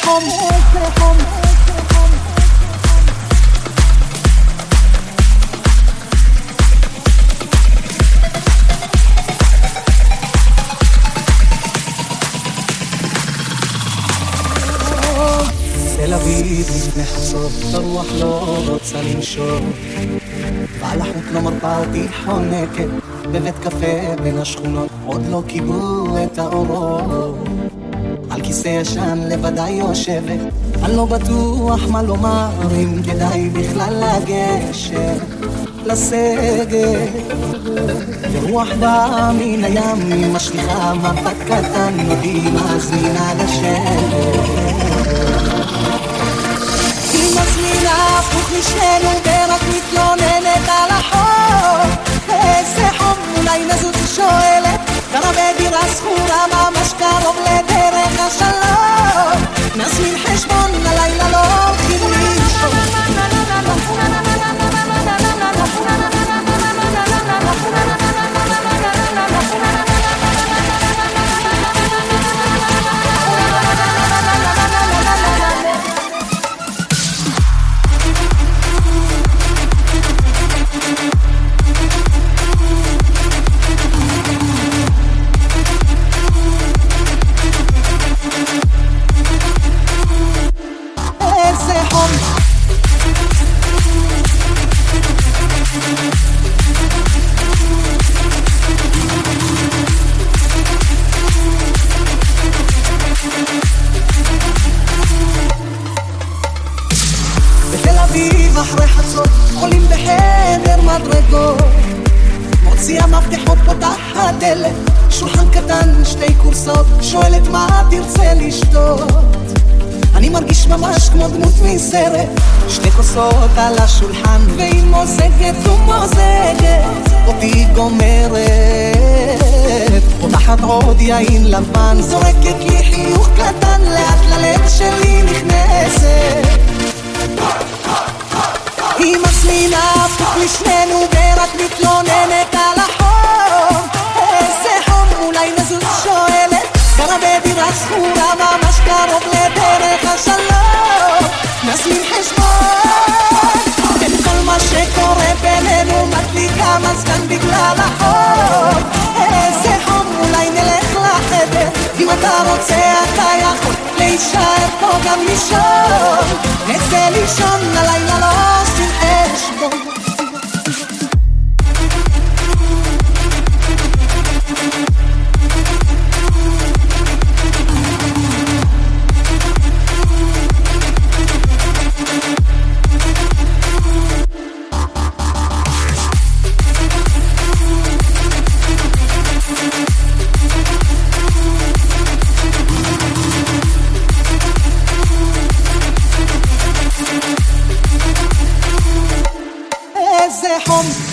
חום תל אביב לפני חצות, הרוח לא רוצה לנשום, ועל החוט לא מרפה אותי חונקת, בבית קפה בין השכונות עוד לא קיבלו את האורות. על כיסא ישן לבדי יושבת, אני לא בטוח מה לומר, אם כדאי בכלל לגשת לסגת. ורוח באה מן הים, היא משליחה מבט קטן, היא מזמינה לשבת. היא מזמינה הפוך משנינו ורק מתלוננת על החור. איזה חום, אולי נזוז שואלת, גרה בדירה סחורה ממש קרוב לדרך השלום. נזמין חשבון הלילה לא הולכים לישון. אחרי חצות עולים בחדר מדרגות, מוציאה מפתחות פותחת דלת, שולחן קטן שתי קורסות, שואלת מה תרצה לשתות. אני מרגיש ממש כמו דמות מסרט, שתי כוסות על השולחן והיא מוזגת ומוזגת אותי גומרת, פותחת עוד יין לבן, זורקת לי חיוך קטן, לאט ללב שלי נכנסת. היא מזמינה הפוך לשנינו ורק מתלוננת על החום. איזה חום, אולי נזוז שואלת, גרה בדירה סחורה ממש קרוב לדרך השלום. נזמין חשבון בין כל מה שקורה בינינו, מדליקה מזגן בגלל החום. איזה חום, אולי נלך לחדר, אם אתה רוצה אתה יכול להישאר פה גם לישון. נצא לישון הלילה לא עושים חשבון. איזה חום